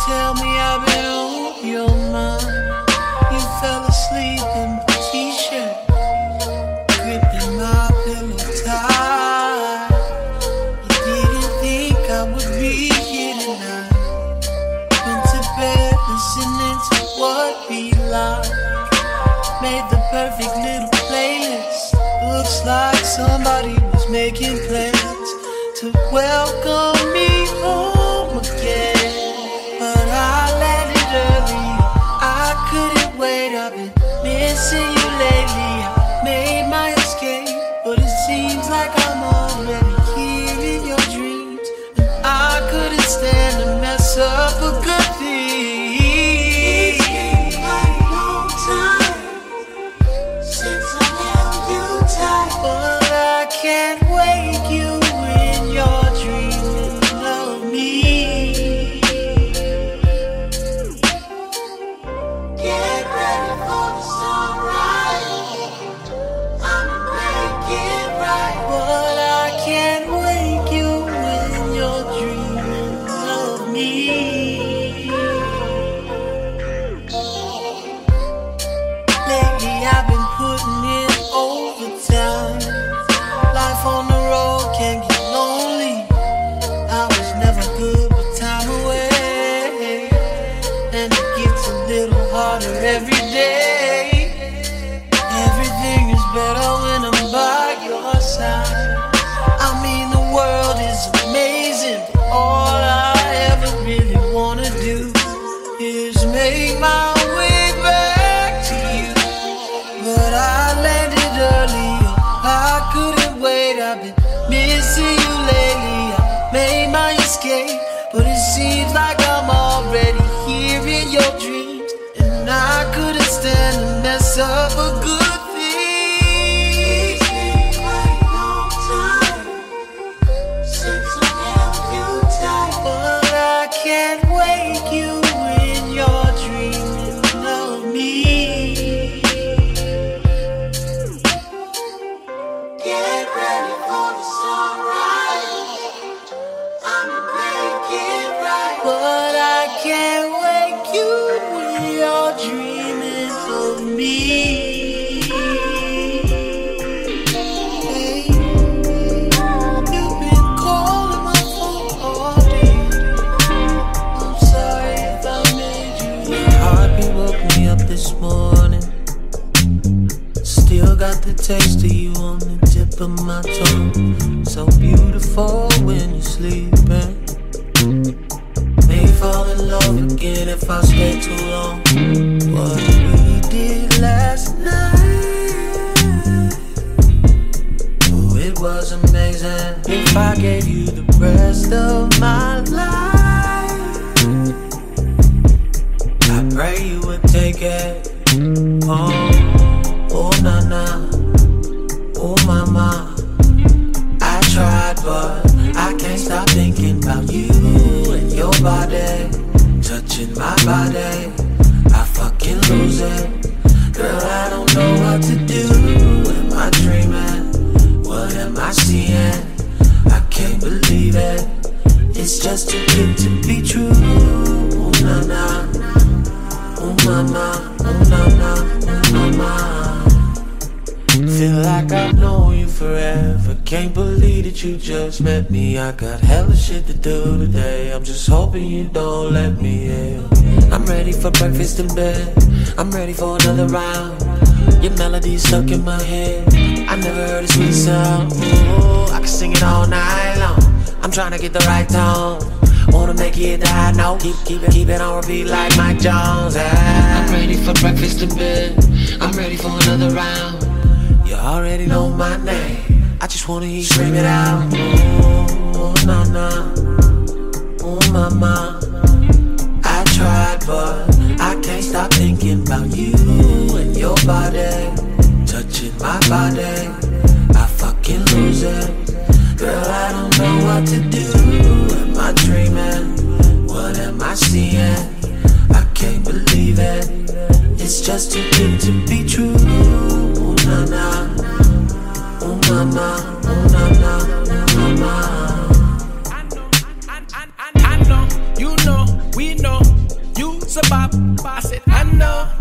tell me I've been on your mind. You fell asleep in my t-shirt, gripping my pillow tight. You didn't think I would be here tonight. Went to bed listening to what we like. Made the perfect little playlist. Looks like somebody was making plans to welcome me home again. But I landed early, I couldn't wait. I've been missing you lately. I made my escape, but it seems like I'm already here in your dreams. And I couldn't stand to mess up a good thing. It's been a long time since I held you tight, but I can't wake you in your dreams of me. Get ready for the sunrise, I'ma make it right. But I can't wake you in your dreams of me. Lately I've been putting in overtime. Life on the road can get lonely. I was never good with time away, and it gets a little harder every day. Everything is better when I'm by your side. I mean, the world is amazing, but all I ever really wanna do is make my way back to you. But I landed early, I couldn't wait. I've been missing you lately. I made my escape, but it seems like I'm already here in your dreams. And I couldn't stand to mess up a good thing. It's been quite a long time since I held you tight, but I can't wake you in your dreams of me. Get ready for the sunrise, I'ma make it right. But I can't wake you when you're dreaming of me. Hey, you've been calling my phone all day. I'm sorry if I made you. My heartbeat woke me up this morning. Still got the taste of you on the tip of my tongue. So beautiful when you're sleeping. May fall in love again if I stay too long. What we did last night, oh, it was amazing. If I gave you the rest of my life, I pray you would take it. Oh na na, oh mama. I tried, but I can't stop thinking about you and your body, touching my body. I fucking lose it. Girl, I don't know what to do. Am I dreaming? What am I seeing? I can't believe it. It's just too good to be true. Oh na na, oh mama, oh na na, oh mama. Feel like I've known you forever. Can't believe that you just met me. I got hella shit to do today. I'm just hoping you don't let me in. I'm ready for breakfast in bed. I'm ready for another round. Your melody's stuck in my head. I never heard a sweet sound. Ooh, I can sing it all night long. I'm trying to get the right tone. Wanna make it the high note. Keep it on repeat like Mike Jones. I'm ready for breakfast in bed. I'm ready for another round. You already know my name. I just wanna hear you scream it out. Oh, no, no. Oh, mama. I tried, but I can't stop thinking about you and your body, touching my body. I fucking lose it. Girl, I don't know what to do. Am I dreaming? What am I seeing? I can't believe it. It's just too good to be true. Oh, na na. Oh, mama. Oh, na na. Oh, mama. I know, you know, we know.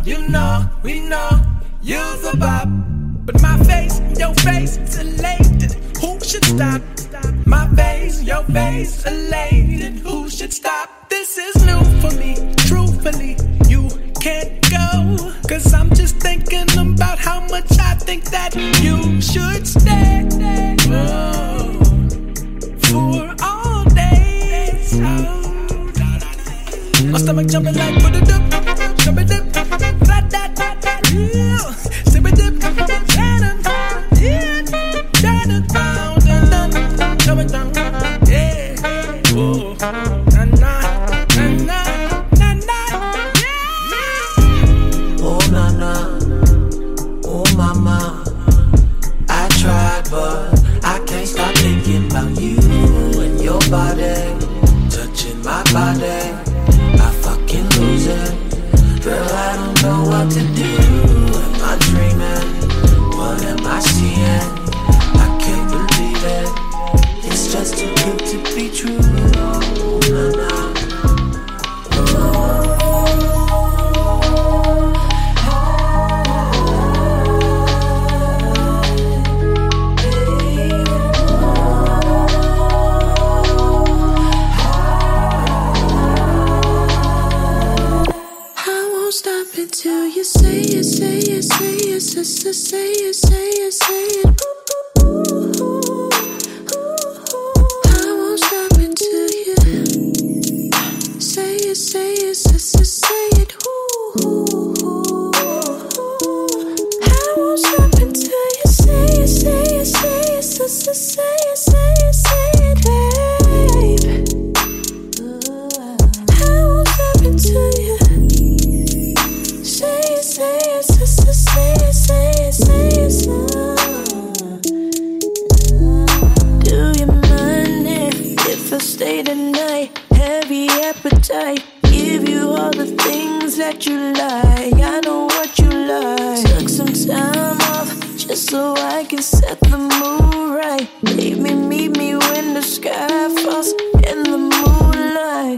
we know, you're the bop. But my face, your face, is elated. Who should stop? My face, your face, elated. Who should stop? This is new for me. Truthfully, you can't go. Cause I'm just thinking about how much I think that you should stay. Oh, for all days. Oh. My stomach jumping like ba-da-dip, ba-da-dip, ra-da-da-da, yeah. Sip-a-dip, da-da, yeah. Da-da, da-da, coming down, yeah. Oh, na-na, na-na, na-na, yeah. Oh, na-na, oh, mama. I tried, but I can't stop thinking about you and your body, touching my body. Girl, I don't know what to do. Am I dreaming? What am I seeing? I can't believe it. It's just too good to be true. Nah. Until you say it, say it, say it, sister, say it, say it, say it. I won't stop until you say it, say it, sister, say it. I won't stop until you say it, say it, say it, sister, say it, say it, say it, babe. I won't stop until you say it, sister, say it, say it, say it, say it. Do you mind if I stay tonight? Heavy appetite, give you all the things that you like. I know what you like. Took some time off just so I can set the mood right. Leave me, meet me when the sky falls in the moonlight.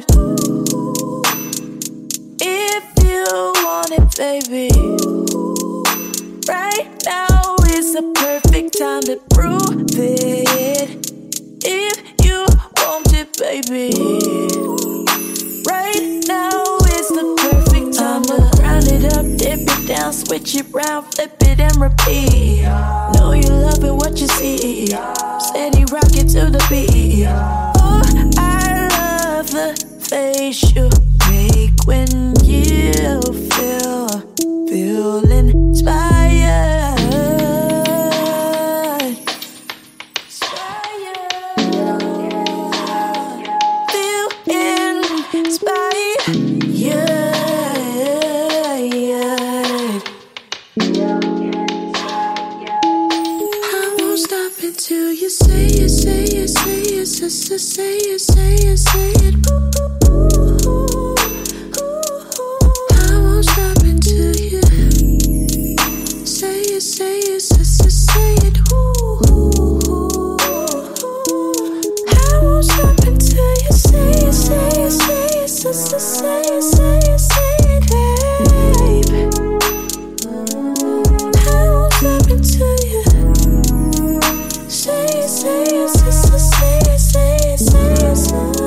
If you want it, baby, right now is the perfect time to prove it. If you want it, baby, right now is the perfect time to round it up, dip it down, switch it round, flip it and repeat. Know you loving what you see, steady rock it to the beat. Oh, I love the face you make when you feel inspired. Feel inspired. Yeah. I won't stop until you say it, say it, say it, sister, say it, say it, say it. Stop until you say it, say it, sister, say it. I won't stop until you say it, say it, say it, sister, say it, say it, say it, babe. I won't stop until you say it, say it, sister, say it, say it, say it, say it.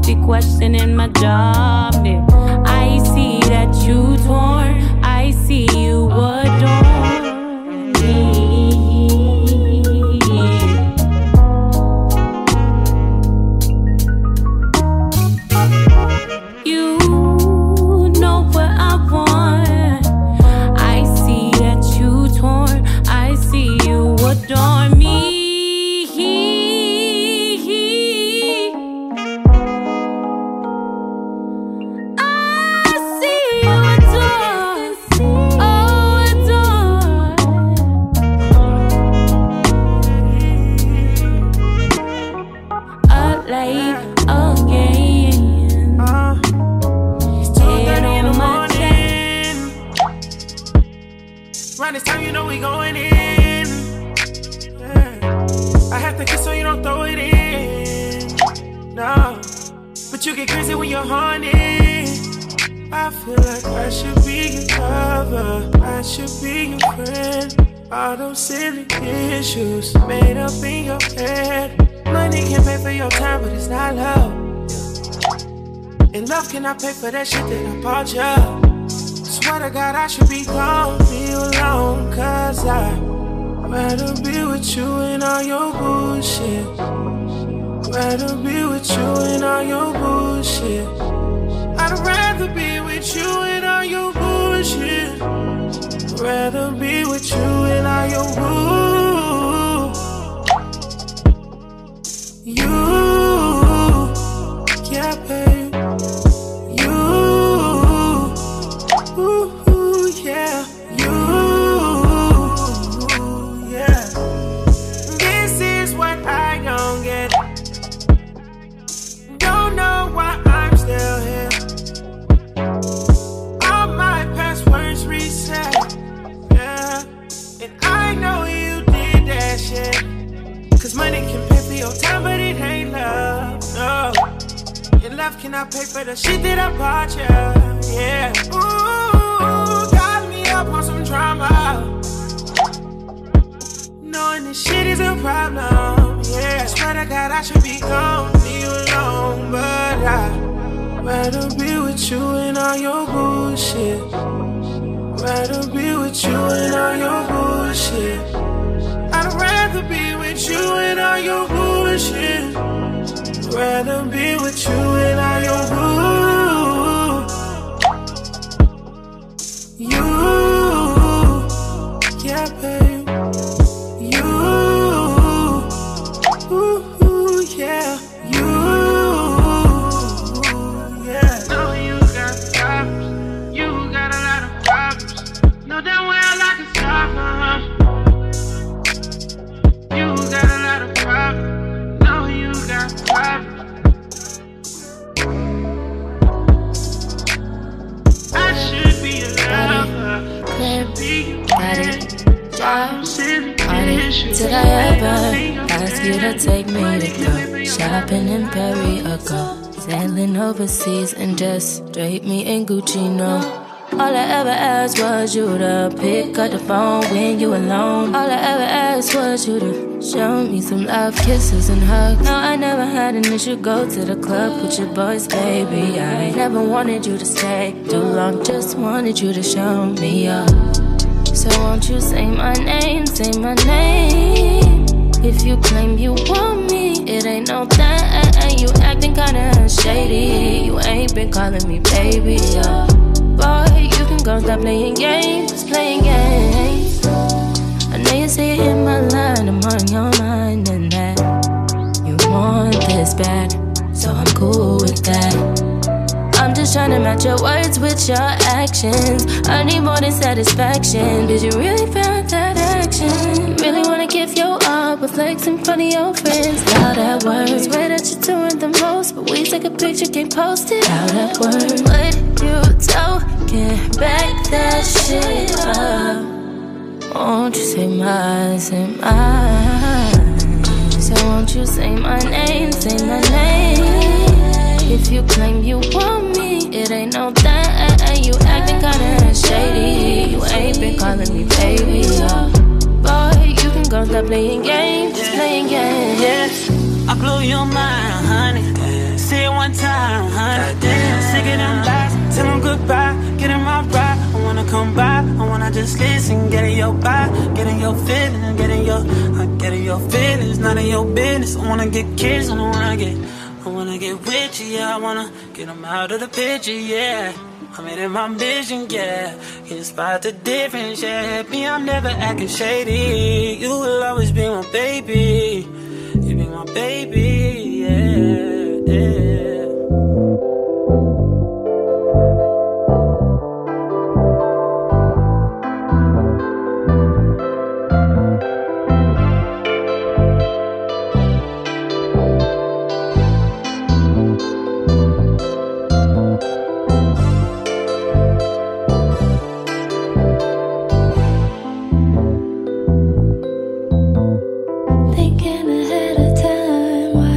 be questioning my job. Yeah. I see that you torn. I see you adore me. You know what I want. I see that you torn. I see you adore me. Around this time, you know we going in. Yeah. I have to kiss so you don't throw it in. No, but you get crazy when you're horny. I feel like I should be your lover. I should be your friend. All those silly issues made up in your head. Money can pay for your time, but it's not love. And love cannot pay for that shit that I bought you. Swear to God, I should be gone, be alone. Cause I'd rather be with you and all your bullshit. Rather be with you and all your bullshit. I'd rather be with you and all your bullshit. Rather be with you and all your bullshit. You, yeah, babe. Money can pay for your time, but it ain't love, no. And love cannot pay for the shit that I bought you, yeah. Ooh, got me up on some drama. Knowing this shit is a problem, yeah. Swear to God, I should be gone, leave you alone. But I'd rather be with you and all your bullshit. Rather be with you and all your bullshit. I'd rather be with you and all your bullshit. Rather be with you and all your bullshit. You, yeah, babe. You, ooh, yeah. You, yeah. Know you got problems. You got a lot of problems. Know damn well I can stop them. You got a lot of problems. Know you got problems. I should be a lover. Should be your friend. Did I ever ask you to take me to go shopping in Paris or go sailing overseas and just drape me in Gucci? No. All I ever asked was you to pick up the phone when you alone. All I ever asked was you to show me some love, kisses and hugs. No, I never had an issue, go to the club with your boys, baby. I never wanted you to stay too long, just wanted you to show me up. So won't you say my name, say my name. If you claim you want me, it ain't no thing. You acting kinda shady, you ain't been calling me baby, yeah. Boy, you can go stop playing games, playing games. I know you see it in my line, I'm on your mind and that you want this bad, so I'm cool with that. I'm just trying to match your words with your actions. I need more than satisfaction. Did you really feel that action? Really wanna give your all, but flex in front of your friends. Loud at words, swear that you're doing the most, but we take a picture, can't post it. Loud at words, what you talking? Back that shit up. Won't you say mine, say mine? So won't you say my name, say my name? If you claim you want me, it ain't no thing. You acting kinda shady, you ain't been calling me baby, yeah. Boy, you can go stop playing games, playing games. I blow your mind, honey. say it one time, damn, sick of them lies, tell them goodbye, get in my ride. I wanna come by, I wanna just listen, get in your vibe, get in your feelings, get in your feelings, none of your business. I wanna get kissed, I wanna get with you, yeah. I wanna get them out of the picture, yeah. I made it my vision, yeah. Can you spot the difference, yeah? Me, I'm never acting shady. You will always be my baby. You be my baby, yeah, yeah. Thinking ahead of time.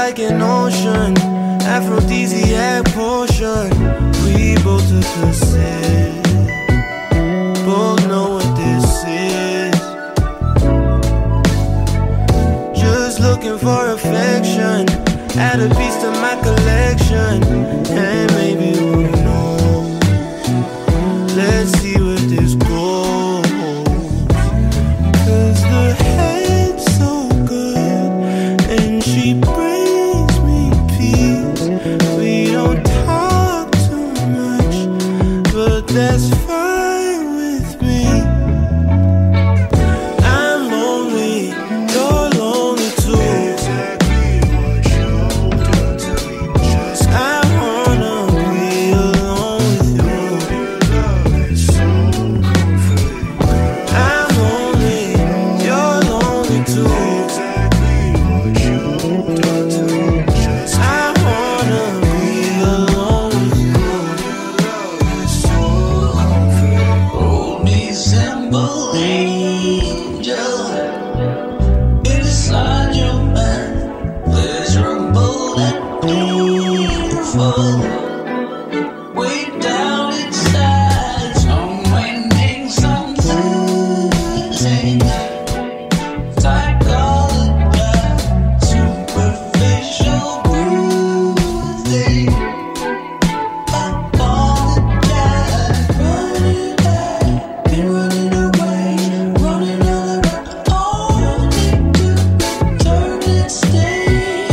like an ocean, aphrodisiac potion. We both took a sip, both know what this is. Just looking for affection, add a piece to my collection, and maybe who knows, let's see where this goes. Cause the head's so good, and she brings me peace. We don't talk too much, but that's fine with me. I'm lonely, you're lonely too. I wanna be alone with you. I'm lonely, you're lonely too. I wanna be alone with you. Hold me, simple angel, inside your mind, pleasurable and painful. Way down inside, some winding, some losing. Psychology, superficial bruising. Apologize, running back, been running away, running all around, only to turn and stay.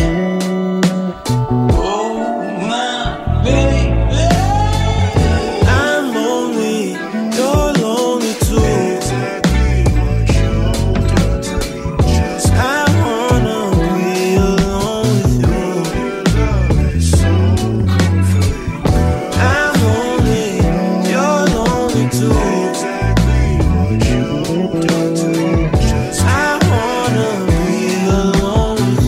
Oh my baby, I'm lonely, you're lonely too. I wanna be alone with you. I'm lonely, you're lonely too. I wanna be alone with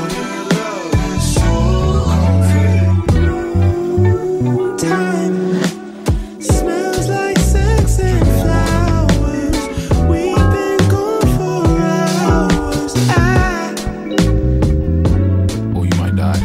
you. Time smells like sex and flowers. We've been gone for hours. Or you might die.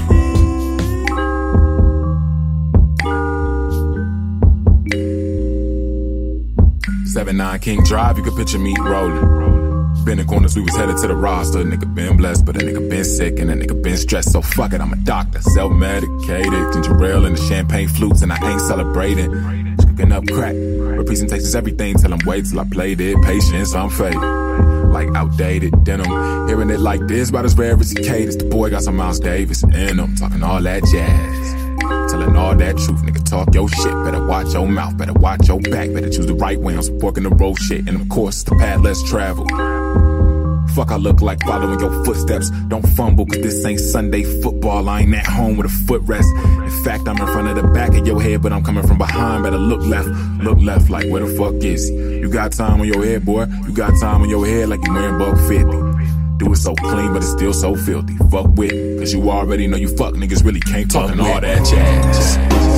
7-9 King Drive, you can picture me rolling. Been in corners, we was headed to the roster. Nigga been blessed, but a nigga been sick, and a nigga been stressed. So fuck it, I'm a doctor, self-medicated. Ginger ale and the champagne flutes, and I ain't celebrating. Just cooking up crack, but presentation's everything. Till I'm wait till I played it. Patience, I'm faded. Like outdated denim. Hearing it like this, about as rare as he caters. The boy got some Miles Davis in him, talking all that jazz. Telling all that truth, nigga, talk your shit. Better watch your mouth, better watch your back. Better choose the right way on some fork in the road shit. And of course, the path less traveled. Fuck, I look like following your footsteps. Don't fumble, cause this ain't Sunday football. I ain't at home with a footrest. In fact, I'm in front of the back of your head, but I'm coming from behind. Better look left, like where the fuck is he? You got time on your head, boy. You got time on your head like you wearing buck 50. Do it so clean, but it's still so filthy. Fuck with it, cause you already know you fuck niggas really can't talking all that jazz.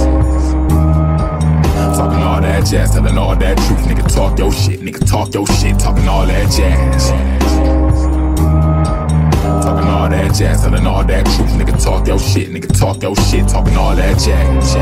Talking all that jazz, telling all that truth. Nigga, talk your shit, nigga, talk your shit. Talking all that jazz. Talking all that jazz, telling all that truth. Nigga, talk your shit, nigga, talk your shit. Talking all that jazz.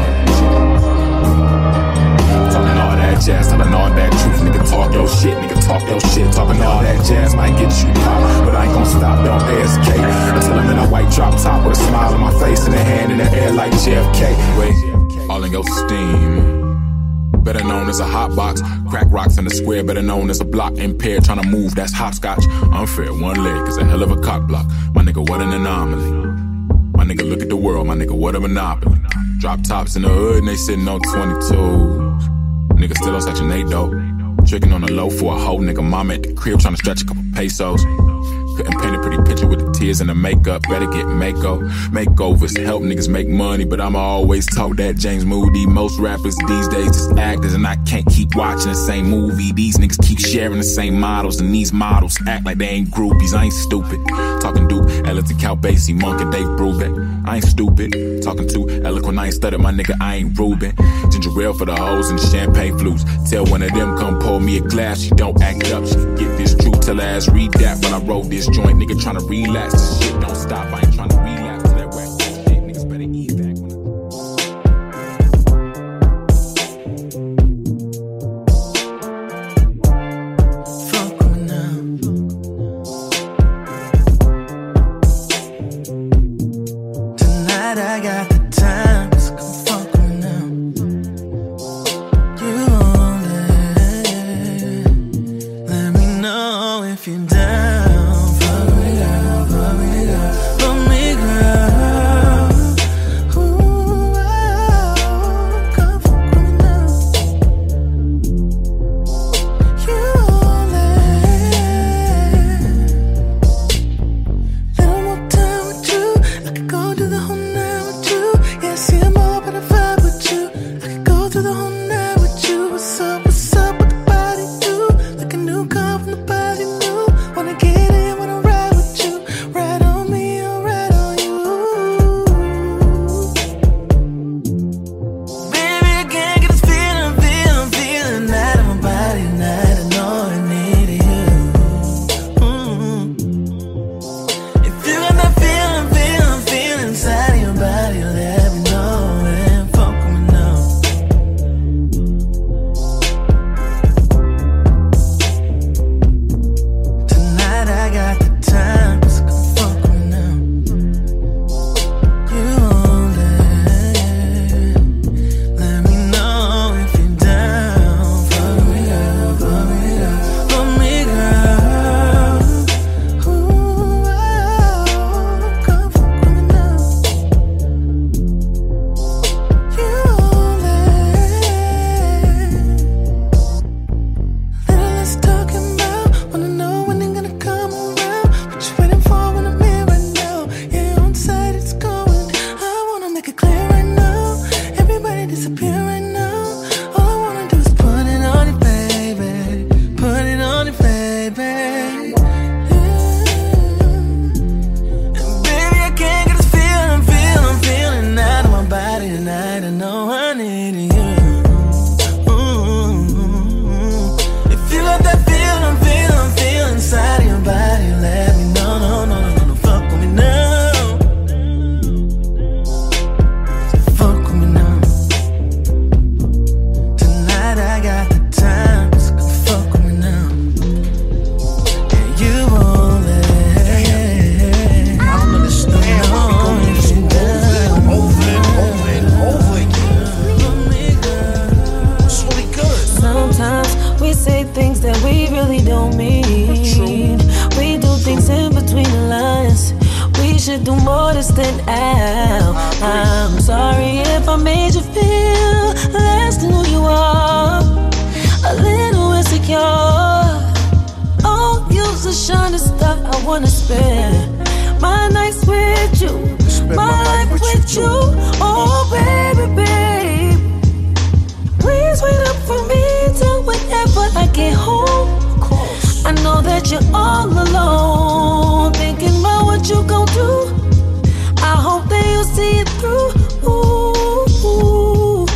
Talking all that jazz, telling all that truth. Nigga, talk your shit, nigga, talk your shit. Talking all that jazz might get you popped, but I ain't gon' stop, don't hesitate. Until I'm in a white drop top with a smile on my face and a hand in the air like JFK. Wait, all in your steam. Better known as a hot box. Crack rocks in the square, better known as a block impaired. Tryna move, that's hopscotch. Unfair, one leg is a hell of a cock block. My nigga, what an anomaly. My nigga, look at the world, my nigga, what a monopoly. Drop tops in the hood and they sitting on 22s. Nigga still on Section 8 though. Tricking on the low for a hoe, nigga. Mama at the crib tryna stretch a couple pesos. Couldn't paint a pretty picture with the tears and the makeup. Better get makeovers. Help niggas make money, but I'ma always talk that James Moody. Most rappers these days just actors, and I can't keep watching the same movie. These niggas keep sharing the same models, and these models act like they ain't groupies. I ain't stupid. Talking Duke, Ellington, Count Basie, Monk, and Dave Brubeck. I ain't stupid. Talking too eloquent, I ain't studied, my nigga, I ain't Ruben. Ginger ale for the hoes and the champagne flutes. Tell one of them come pour me a glass. She don't act up, she get this truth. Tell her ass read that when I roll this joint. Nigga tryna relax, this shit don't stop, I ain't tryna relax. should do more to stand out. I'm sorry if I made you feel less than who you are, a little insecure. Oh, you's a shining star. I wanna spend my nights with you, my life with you. Oh, baby, babe, please wait up for me till whenever I get home. I know that you're all alone, thinking about what you gon' do. I hope that you'll see it through. Ooh.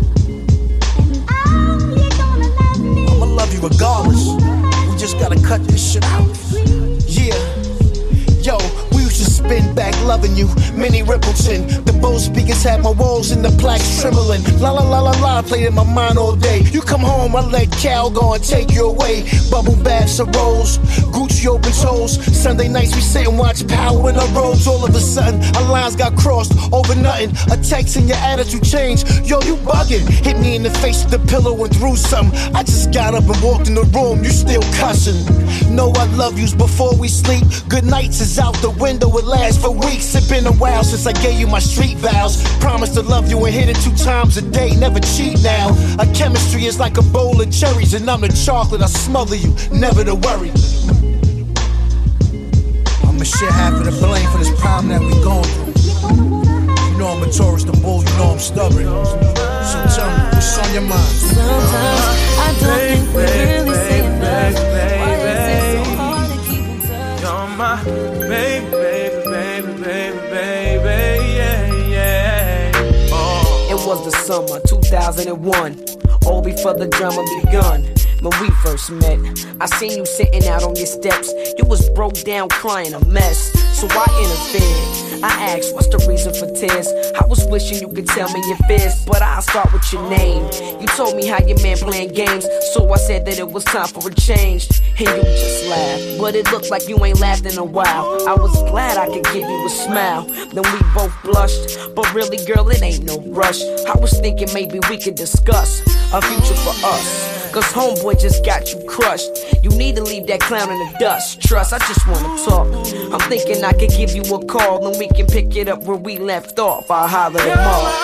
I'ma love you regardless. We just gotta cut this shit out. Yeah. Yo, we used to spin back loving you, Minnie Rippleton. The Bose speakers had my walls and the plaques trembling. La la la la la, played in my mind all day. You come home, I let Cal go and take you away. Bubble baths of rose, Gucci open toes. Sunday nights we sit and watch Power in our robes. All of a sudden, our lines got crossed over nothing. A text and your attitude changed. Yo, you bugging. Hit me in the face with the pillow and threw something. I just got up and walked in the room, you still cussing. Know I love yous before we sleep. Good nights is out the window, it lasts for weeks. It's been a while since I gave you my street vows. Promise to love you and hit it 2 times a day, never cheat now. Our chemistry is like a bowl of cherries, and I'm the chocolate, I smother you, never to worry. I'ma share half of the blame for this problem that we going through. You know I'm a Taurus, the bull, you know I'm stubborn. So tell me, what's on your mind? Sometimes I don't think we really say enough. Why is it so hard to keep in touch? You're my baby, baby, baby, baby, baby, yeah, yeah. Oh. It was the summer 2001, all before the drama begun. When we first met, I seen you sitting out on your steps. You was broke down crying a mess, so I interfered. I asked, what's the reason for tears? I was wishing you could tell me your fears, but I'll start with your name. You told me how your man playing games, so I said that it was time for a change. And you just laughed, but it looked like you ain't laughed in a while. I was glad I could give you a smile. Then we both blushed, but really girl, it ain't no rush. I was thinking maybe we could discuss a future for us, cause homeboy just got you crushed. You need to leave that clown in the dust. Trust, I just wanna talk. I'm thinking I could give you a call, and we can pick it up where we left off. I'll holler Girl, tomorrow. I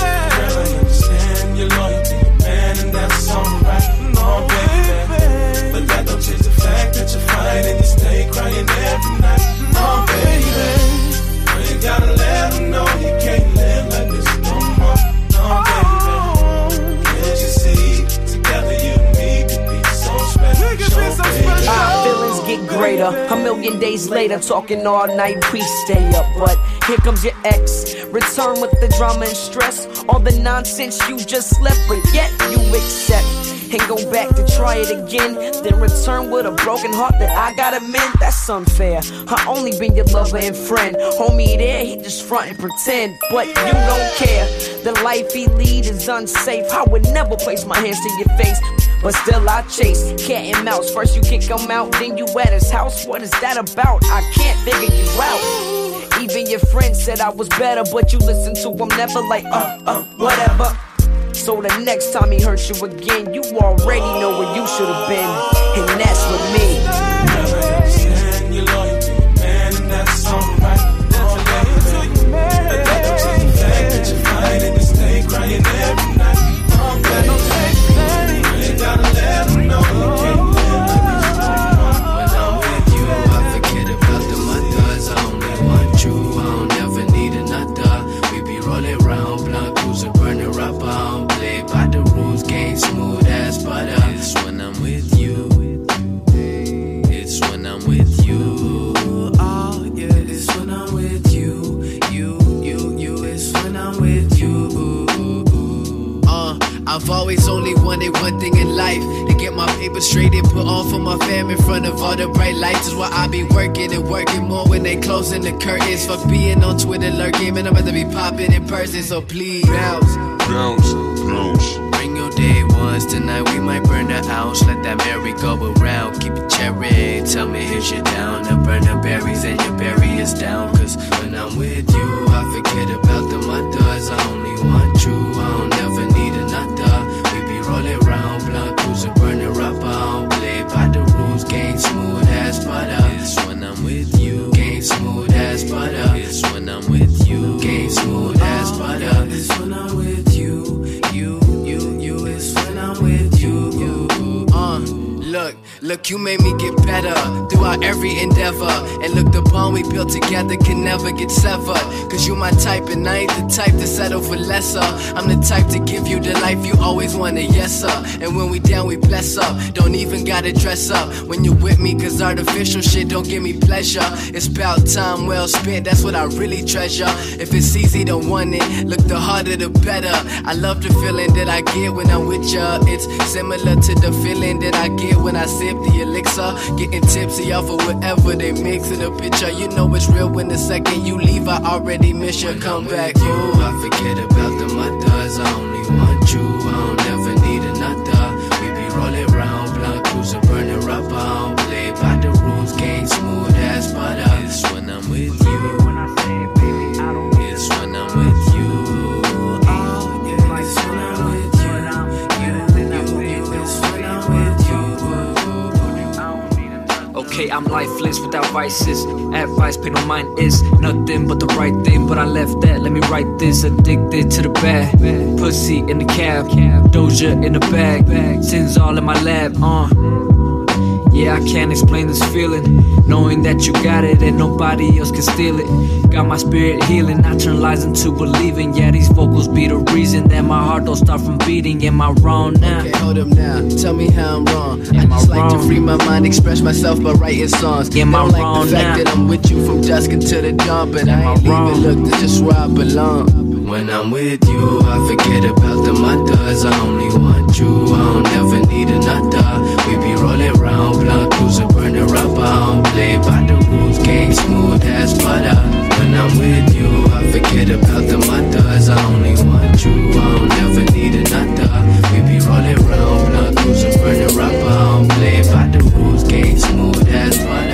understand your loyalty, man, and that's alright. No, baby, but that don't change the fact that you're fine and you stay crying every night. No, baby, you gotta let them know you can't live like this no more. No, baby, can't you see, together you and me could be so special, baby. Our feelings get greater. A million days later, talking all night, we stay up. But here comes your ex, return with the drama and stress. All the nonsense you just left, but yet you accept. And go back to try it again, then return with a broken heart that I gotta mend. That's unfair. I only been your lover and friend. Homie there, he just front and pretend, but you don't care. The life he lead is unsafe. I would never place my hands to your face, but still I chase cat and mouse. First you kick him out, then you at his house. What is that about? I can't figure you out. Even your friends said I was better, but you listen to them never like whatever. So the next time he hurt you again, you already know where you should have been, and that's with me. Girl, I understand your loyalty, man, and that's alright. No, baby, but that don't change the fact that you're fine and you stay crying every night. No, baby, you gotta let them know you can't live like this no more. When I'm with you, I forget about the mothers. I only want you, I don't ever need another. We be rolling round, blunt, cruising, burning rubber. By the rules, game smooth as butter. It's when I'm with you. It's when I'm with you. Oh yeah, it's when I'm with you. You, it's when I'm with you. I've always only wanted one thing in life, to get my paper straight and put on for my fam in front of all the bright lights. Is why I be working and working more when they closing the curtains. Fuck being on Twitter lurking, man, I'm about to be popping in person. So please bounce. Bring your day ones tonight, we might burn the house. Let that merry go around, keep it cherry. Tell me if you're down to burn the berries and your berry is down. Cause when I'm with you, I forget about the mothers. I only want you, I don't ever need another. We be rolling round, blunt, cruising, burning rubber. I don't play by the rules, game smooth as butter. It's when I'm with you, game smooth as butter. you made me get better throughout every endeavor. And look, the bond we built together can never get severed. Cause you my type and I ain't the type to settle for lesser. I'm the type to give you the life you always wanted, yes sir. And when we down we bless up, don't even gotta dress up when you with me, cause artificial shit don't give me pleasure. It's about time well spent, that's what I really treasure. If it's easy to want it, look, the harder the better. I love the feeling that I get when I'm with ya. It's similar to the feeling that I get when I sip the elixir. Getting tipsy off of whatever they mix in a picture. You know it's real when the second you leave I already miss you. Come back, you. I forget about the mothers, I only want you, I don't ever need another. We be rolling round, blunt cruiser, burning rubber. I don't play by the rules, game smooth as butter. It's when I'm with you. It's when I'm with you. Okay, I'm lifeless without vices. Advice, pay no mind is nothing but the right thing. But I left that, let me write this. Addicted to the bad pussy in the cab, Doja in the bag, sins all in my lab. Yeah, I can't explain this feeling, knowing that you got it and nobody else can steal it. Got my spirit healing, I turn lies into believing. Yeah, these vocals be the reason that my heart don't start from beating. Am I wrong now? Okay, hold up now, tell me how I'm wrong. I just like to free my mind, express myself by writing songs. Am I like wrong the fact now? that I'm with you from dusk until the dawn, but I ain't leaving, look, that's just where I belong. When I'm with you, I forget about the mothers. I only want you, I don't ever need another. We be rolling round, blunt cruiser, burning rubber. I don't play by the rules, game smooth as butter. When I'm with you, I forget about the mothers. I only want you, I don't ever need another. We be rolling round, blunt cruiser, burning rubber. I don't play by the rules, game smooth as butter.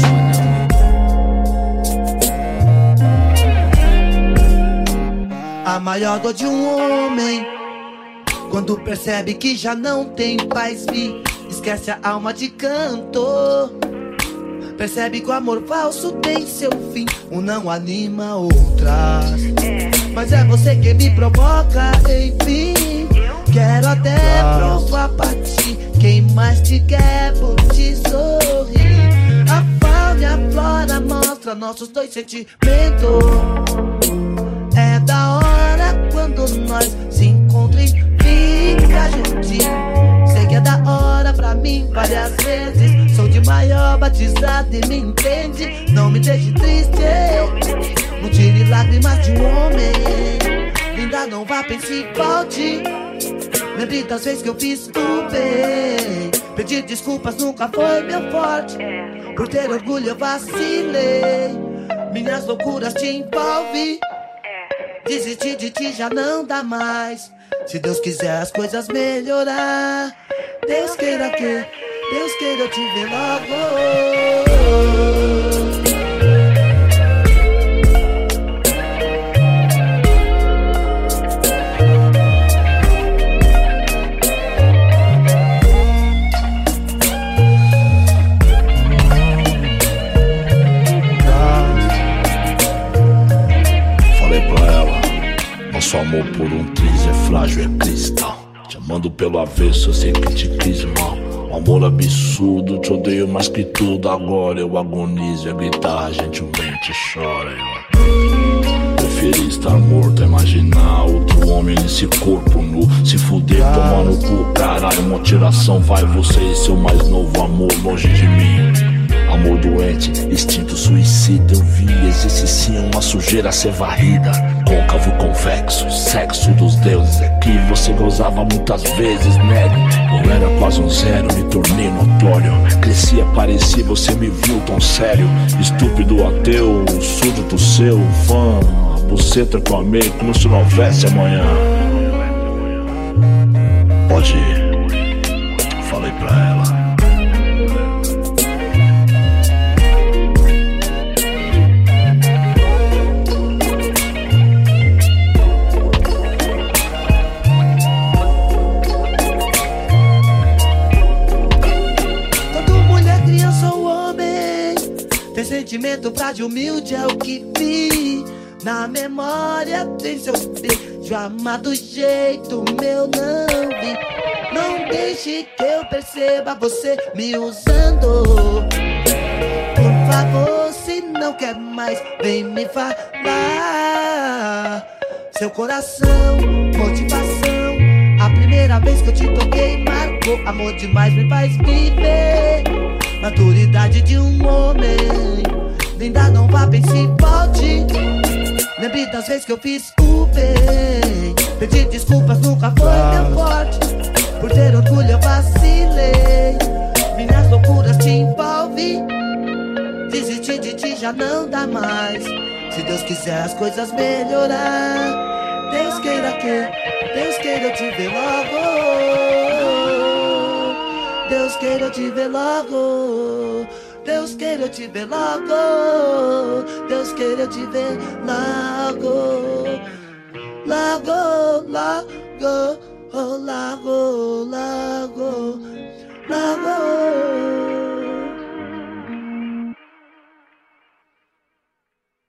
A maior dor de homem, quando percebe que já não tem paz, esquece a alma de canto. Percebe que o amor falso tem seu fim, um não anima, outras. Mas é você que me provoca, enfim. Quero até provar pra ti, quem mais te quer por te sorrir. A fauna e a flora mostra nossos dois sentimentos. É da hora quando nós se encontra e fica juntinho. Sei que é da hora pra mim várias vezes. Sou de maior batizado e me entende. Não me deixe triste, não tire lágrimas de um homem. Linda, não vá, pense e volte. Lembre das vezes que eu fiz o bem. Pedir desculpas nunca foi meu forte. Por ter orgulho eu vacilei. Minhas loucuras te envolvem. Desistir de ti já não dá mais. Se Deus quiser as coisas melhorar, Deus queira eu te ver logo. Nosso amor por um triz é frágil, é cristal. Te amando pelo avesso, eu sempre te quis mal. Um amor absurdo, te odeio mais que tudo. Agora eu agonizo, é gritar, gentilmente chora. Eu preferi estar morto, imaginar outro homem nesse corpo nu. Se fuder, tomar no cu, caralho, uma tiração. Vai você e seu mais novo amor longe de mim. Amor doente, instinto suicida. Eu vi, existe sim uma sujeira a ser varrida. Côncavo e convexo, sexo dos deuses. É que você gozava muitas vezes, nego. Eu era quase um zero, me tornei notório. Cresci, apareci, você me viu tão sério. Estúpido ateu, súdito seu, fã. A buceta que eu amei, como se não houvesse amanhã. Pode ir, falei pra ela. Sentimento frágil, humilde é o que vi. Na memória tem seu beijo amado, jeito meu não vi. Não deixe que eu perceba você me usando. Por favor, se não quer mais, vem me falar. Seu coração, motivação. A primeira vez que eu te toquei marcou. Amor demais me faz viver. Maturidade de um homem. Linda, não vá, pense e volte. Lembre das vezes que eu fiz o bem. Pedir desculpas nunca foi meu forte. Por ter orgulho eu vacilei. Minhas loucuras te envolvem. Desistir de ti já não dá mais. Se Deus quiser as coisas melhorar. Deus queira eu te ver logo. Deus queira eu te ver logo. Deus queira eu te ver logo. Deus queira eu te ver logo. Logo, logo, oh, logo, logo, logo.